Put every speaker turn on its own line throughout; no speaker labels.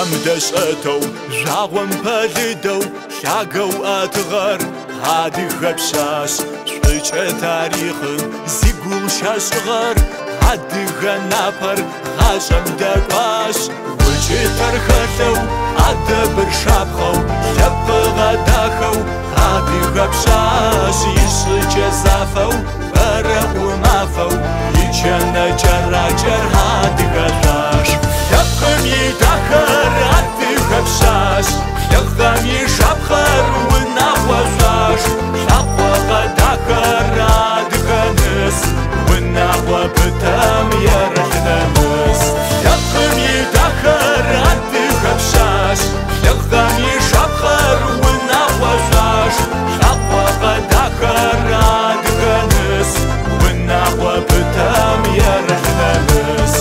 دشأتو جاغم بالدو لاغو أتغر هادي غبشاش شويش تاريخ زيقول شاشغر هادي غنابر غاجم دقاش وجي ترخلو أدبر شابخو لبغا داخو هادي غبشاش يشي جزافو برق ومافو يجن جراجر هادي غلاش لبغم يداخر هادي غبشاش لغم يشابخر وناوزاش لغوا غداخر هادي غنس وناوا بتام يرحنمس لبغم يداخر هادي غبشاش لغم يشابخر وناوزاش لغوا غداخر هادي غنس وناوا بتام يرحنمس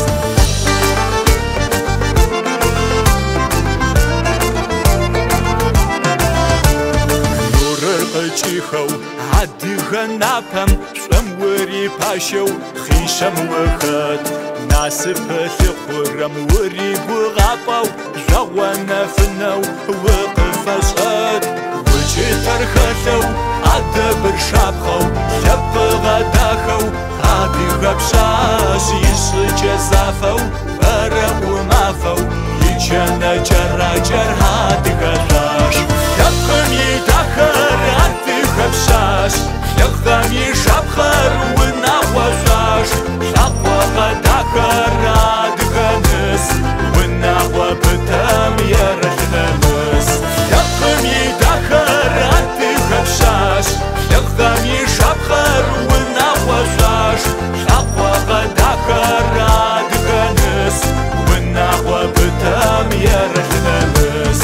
تيخو عدي غنابم شموري باشو خيشم وخد ناسف ثقرم وري بغابو جوانا فنو وقف أشهد وجي ترخلو أدبر شابخو لبغا داخو هادي غبشاش يشي جزافو برق ومافو يجانا جراجر هادي غلاش لبغم يداخر هادي غبشاش لغم يشابخر وناوزاش لغوا غداخر هادي غنس وناوا بتام يرحنمس لبغم يداخر هادي غبشاش لغم يشابخر وناوزاش لغوا غداخر هادي غنس وناوا بتام يرحنمس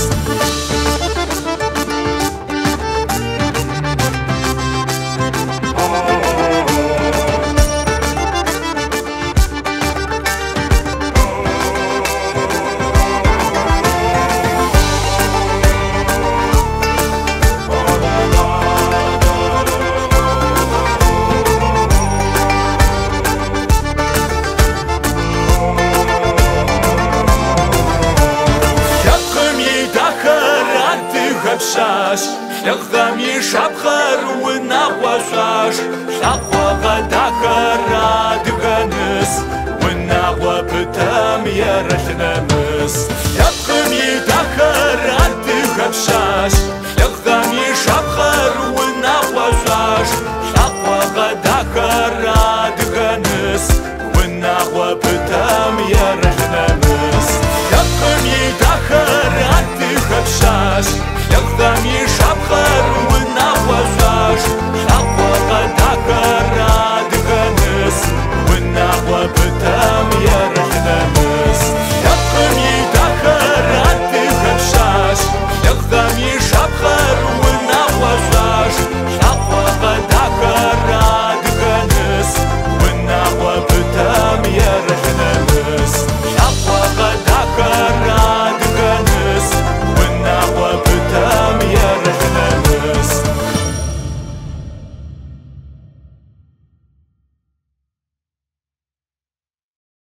لغم يشابخر وناوزاش لغوا غداخر هادي غنس وناوا بتام يرحنمس